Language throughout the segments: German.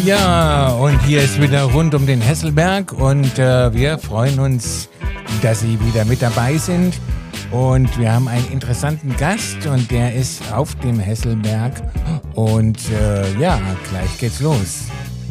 Ja, und hier ist wieder rund um den Hesselberg und wir freuen uns, dass Sie wieder mit dabei sind. Und wir haben einen interessanten Gast und der ist auf dem Hesselberg. Und ja, gleich geht's los.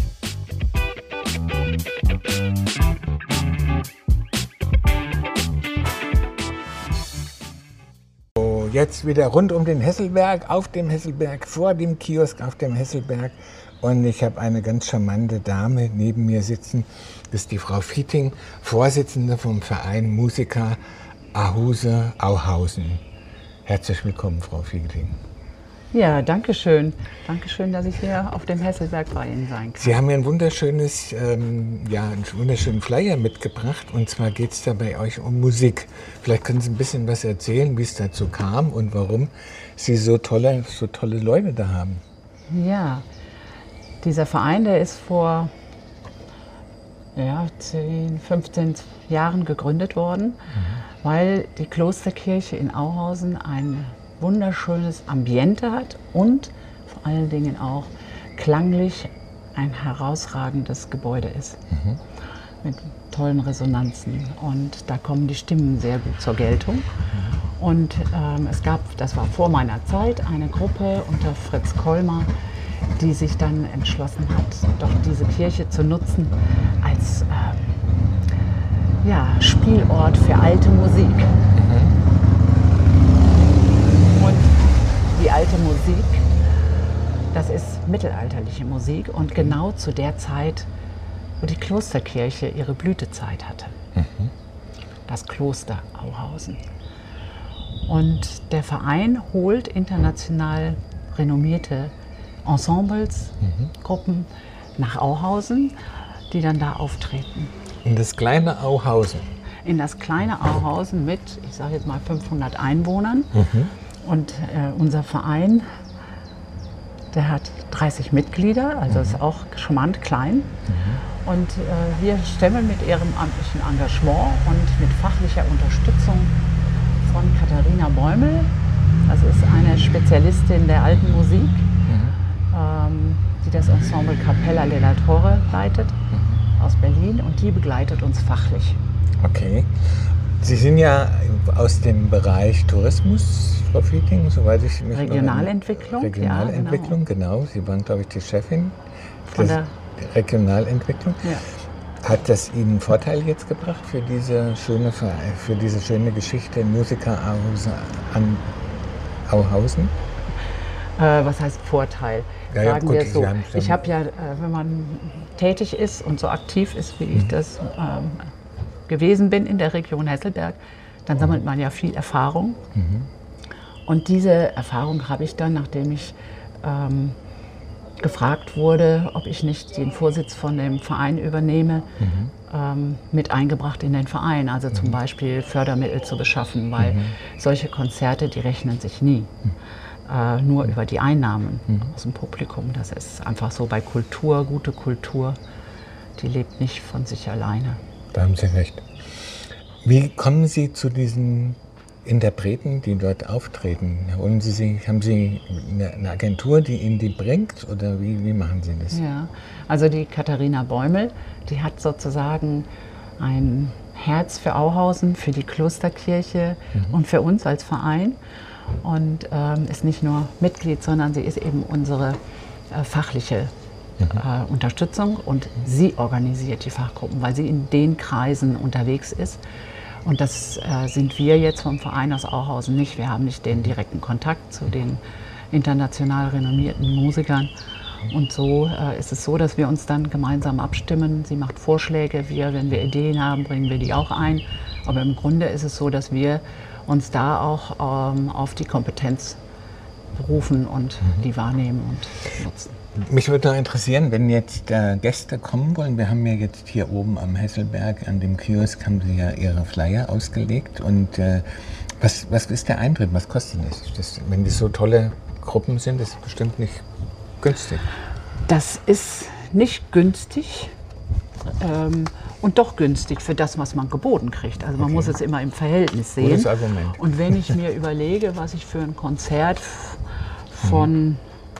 So, jetzt wieder rund um den Hesselberg, auf dem Hesselberg, vor dem Kiosk auf dem Hesselberg. Und ich habe eine ganz charmante Dame neben mir sitzen. Das ist die Frau Fieting, Vorsitzende vom Verein Musica Ahuse Auhausen. Herzlich willkommen, Frau Fieting. Ja, danke schön. Danke schön, dass ich hier auf dem Hesselberg bei Ihnen sein kann. Sie haben mir ein wunderschönes, einen wunderschönen Flyer mitgebracht. Und zwar geht es da bei euch um Musik. Vielleicht können Sie ein bisschen was erzählen, wie es dazu kam und warum Sie so tolle Leute da haben. Ja, dieser Verein, der ist vor 10, 15 Jahren gegründet worden, weil die Klosterkirche in Auhausen ein wunderschönes Ambiente hat und vor allen Dingen auch klanglich ein herausragendes Gebäude ist. Mit tollen Resonanzen. Und da kommen die Stimmen sehr gut zur Geltung. Und es gab, das war vor meiner Zeit, eine Gruppe unter Fritz Kollmer, die sich dann entschlossen hat, doch diese Kirche zu nutzen als Spielort für alte Musik. Und die alte Musik, das ist mittelalterliche Musik und genau zu der Zeit, wo die Klosterkirche ihre Blütezeit hatte. Das Kloster Auhausen. Und der Verein holt international renommierte Ensembles, Gruppen nach Auhausen, die dann da auftreten. In das kleine Auhausen? In das kleine Auhausen mit, ich sage jetzt mal 500 Einwohnern. Und unser Verein, der hat 30 Mitglieder, also ist auch charmant klein. Und wir stemmen mit ehrenamtlichem Engagement und mit fachlicher Unterstützung von Katharina Bäumel. Das ist eine Spezialistin der alten Musik, die das Ensemble Capella della Torre leitet, aus Berlin, und die begleitet uns fachlich. Okay. Sie sind ja aus dem Bereich Tourismus, Frau Fieting, soweit ich mich Regionalentwicklung. Regionalentwicklung, ja, genau. Sie waren, glaube ich, die Chefin von der Regionalentwicklung. Ja. Hat das Ihnen Vorteil jetzt gebracht für diese schöne Geschichte Musica Auhausen? Was heißt Vorteil? Sagen wir so. Ich habe ja, wenn man tätig ist und so aktiv ist, wie ich das gewesen bin in der Region Hesselberg, dann sammelt man ja viel Erfahrung. Und diese Erfahrung habe ich dann, nachdem ich gefragt wurde, ob ich nicht den Vorsitz von dem Verein übernehme, mit eingebracht in den Verein. Also zum Beispiel Fördermittel zu beschaffen, weil solche Konzerte, die rechnen sich nie. Nur über die Einnahmen aus dem Publikum. Das ist einfach so bei Kultur, gute Kultur, die lebt nicht von sich alleine. Da haben Sie recht. Wie kommen Sie zu diesen Interpreten, die dort auftreten? Haben Sie eine Agentur, die Ihnen die bringt, oder wie machen Sie das? Ja, also die Katharina Bäumel, die hat sozusagen ein Herz für Auhausen, für die Klosterkirche und für uns als Verein. Und ist nicht nur Mitglied, sondern sie ist eben unsere fachliche Unterstützung, und sie organisiert die Fachgruppen, weil sie in den Kreisen unterwegs ist. Und das sind wir jetzt vom Verein aus Auhausen nicht. Wir haben nicht den direkten Kontakt zu den international renommierten Musikern. Und so ist es so, dass wir uns dann gemeinsam abstimmen. Sie macht Vorschläge, wenn wir Ideen haben, bringen wir die auch ein. Aber im Grunde ist es so, dass wir uns da auch auf die Kompetenz berufen und die wahrnehmen und nutzen. Mich würde noch interessieren, wenn jetzt Gäste kommen wollen. Wir haben ja jetzt hier oben am Hesselberg, an dem Kiosk, haben Sie ja Ihre Flyer ausgelegt. Und was ist der Eintritt? Was kostet das? Wenn das so tolle Gruppen sind, ist das bestimmt nicht günstig. Das ist nicht günstig. Und doch günstig für das, was man geboten kriegt. Also man muss es immer im Verhältnis sehen. Gutes Argument. Und wenn ich mir überlege, was ich für ein Konzert von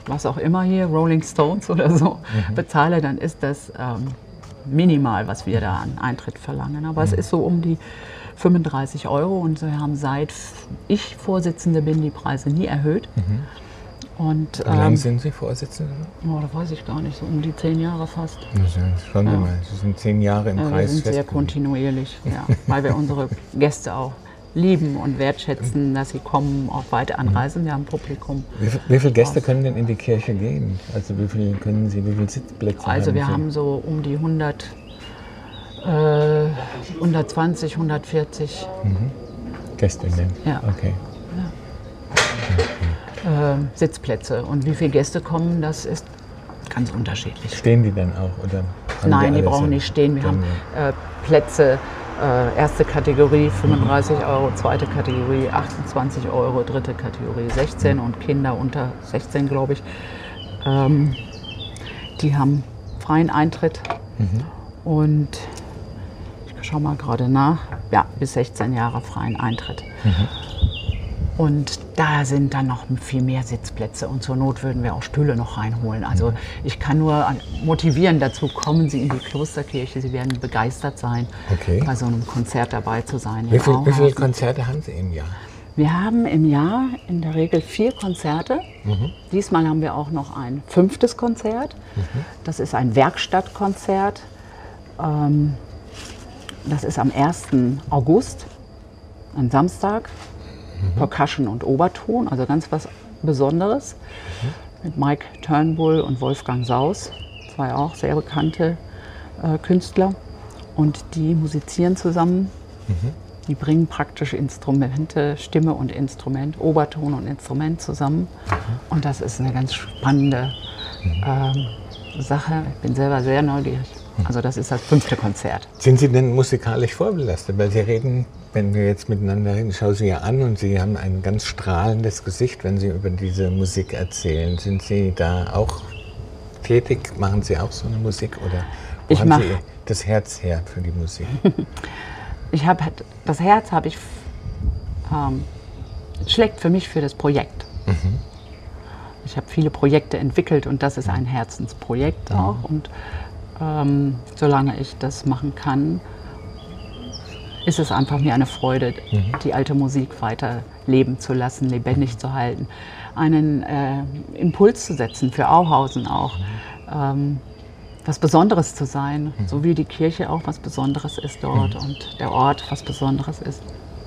was auch immer hier, Rolling Stones oder so, bezahle, dann ist das minimal, was wir da an Eintritt verlangen. Aber es ist so um die 35 € und wir haben, seit ich Vorsitzende bin, die Preise nie erhöht. Und, Wie lange sind Sie Vorsitzende? Oh, das weiß ich gar nicht, so um die 10 Jahre fast. Schauen Sie mal, Sie sind 10 Jahre im Preis Wir sind sehr festgelegt. kontinuierlich, weil wir unsere Gäste auch lieben und wertschätzen, dass sie kommen, auch weit anreisen. Wir haben Publikum. Wie viele Gäste können denn in die Kirche gehen? Also wie viele Sitzplätze Also wir Sie? haben so um die 100, 120, 140 Gästinnen? Ja. Okay. Sitzplätze. Und wie viele Gäste kommen, das ist ganz unterschiedlich. Stehen die dann auch? Oder haben Nein, die alle brauchen so- nicht stehen. Wir haben dann- Plätze, erste Kategorie 35 €, zweite Kategorie 28 €, dritte Kategorie 16 und Kinder unter 16, glaube ich. Die haben freien Eintritt und ich schaue mal gerade nach, ja, bis 16 Jahre freien Eintritt. Und da sind dann noch viel mehr Sitzplätze und zur Not würden wir auch Stühle noch reinholen. Also ich kann nur motivieren, dazu kommen Sie in die Klosterkirche. Sie werden begeistert sein, Okay. bei so einem Konzert dabei zu sein. Wie viele Konzerte haben Sie im Jahr? Wir haben im Jahr in der Regel 4 Konzerte. Diesmal haben wir auch noch ein 5. Konzert. Das ist ein Werkstattkonzert. Das ist am 1. August, am Samstag. Percussion und Oberton, also ganz was Besonderes. Mit Mike Turnbull und Wolfgang Saus, 2 auch sehr bekannte Künstler. Und die musizieren zusammen. Die bringen praktisch Instrumente, Stimme und Instrument, Oberton und Instrument zusammen. Und das ist eine ganz spannende Sache. Ich bin selber sehr neugierig. Also das ist das 5. Konzert. Sind Sie denn musikalisch vorbelastet? Weil Sie reden, wenn wir jetzt miteinander reden, ich schaue Sie ja an und Sie haben ein ganz strahlendes Gesicht, wenn Sie über diese Musik erzählen. Sind Sie da auch tätig? Machen Sie auch so eine Musik? Oder wo haben Sie das Herz her für die Musik? Das Herz schlägt für mich für das Projekt. Ich habe viele Projekte entwickelt und das ist ein Herzensprojekt auch. Und solange ich das machen kann, ist es einfach mir eine Freude, die alte Musik weiter leben zu lassen, lebendig zu halten, einen Impuls zu setzen für Auhausen auch, was Besonderes zu sein, so wie die Kirche auch was Besonderes ist dort und der Ort was Besonderes ist.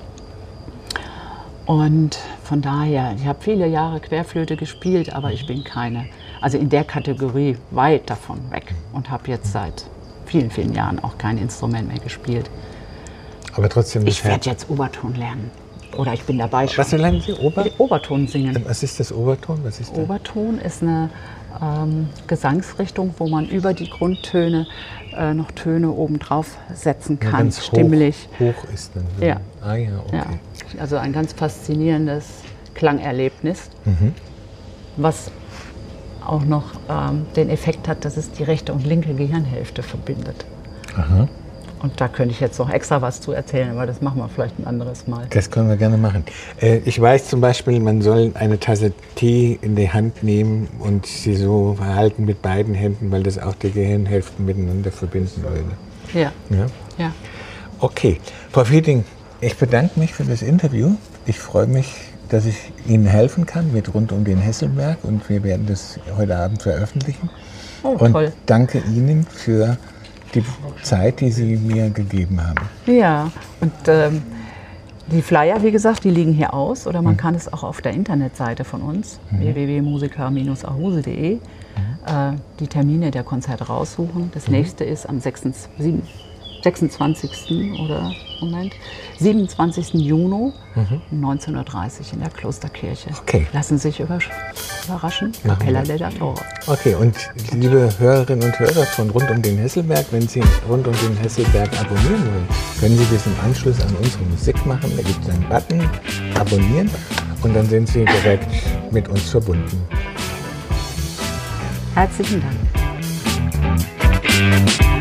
Und von daher, ich habe viele Jahre Querflöte gespielt, aber ich bin also in der Kategorie weit davon weg und habe jetzt seit vielen, vielen Jahren auch kein Instrument mehr gespielt. Aber trotzdem. Ich werde jetzt Oberton lernen. Oder ich bin dabei schon. Was lernen Sie? Oberton singen. Was ist das Oberton? Was ist das? Oberton ist eine Gesangsrichtung, wo man über die Grundtöne noch Töne obendrauf setzen kann, ganz stimmlich. Hoch ist dann. So. Ja. Ah ja, okay. Ja. Also ein ganz faszinierendes Klangerlebnis, was auch noch den Effekt hat, dass es die rechte und linke Gehirnhälfte verbindet. Aha. Und da könnte ich jetzt noch extra was zu erzählen, aber das machen wir vielleicht ein anderes Mal. Das können wir gerne machen. Ich weiß zum Beispiel, man soll eine Tasse Tee in die Hand nehmen und sie so halten mit beiden Händen, weil das auch die Gehirnhälften miteinander verbinden würde. Ja. Ja? Ja. Okay. Frau Fieting, ich bedanke mich für das Interview. Ich freue mich, dass ich Ihnen helfen kann mit Rund um den Hesselberg und wir werden das heute Abend veröffentlichen. Oh, und toll. danke Ihnen für die Zeit, die Sie mir gegeben haben. Ja, und die Flyer, wie gesagt, die liegen hier aus oder man kann es auch auf der Internetseite von uns, www.musica-ahuse.de, die Termine der Konzerte raussuchen. Das nächste ist am 27. Juni um 19:30 Uhr in der Klosterkirche. Okay. Lassen Sie sich überraschen. Capella del Toro. Okay, und liebe Hörerinnen und Hörer von Rund um den Hesselberg, wenn Sie Rund um den Hesselberg abonnieren wollen, können Sie das im Anschluss an unsere Musik machen. Da gibt es einen Button, abonnieren, und dann sind Sie direkt mit uns verbunden. Herzlichen Dank.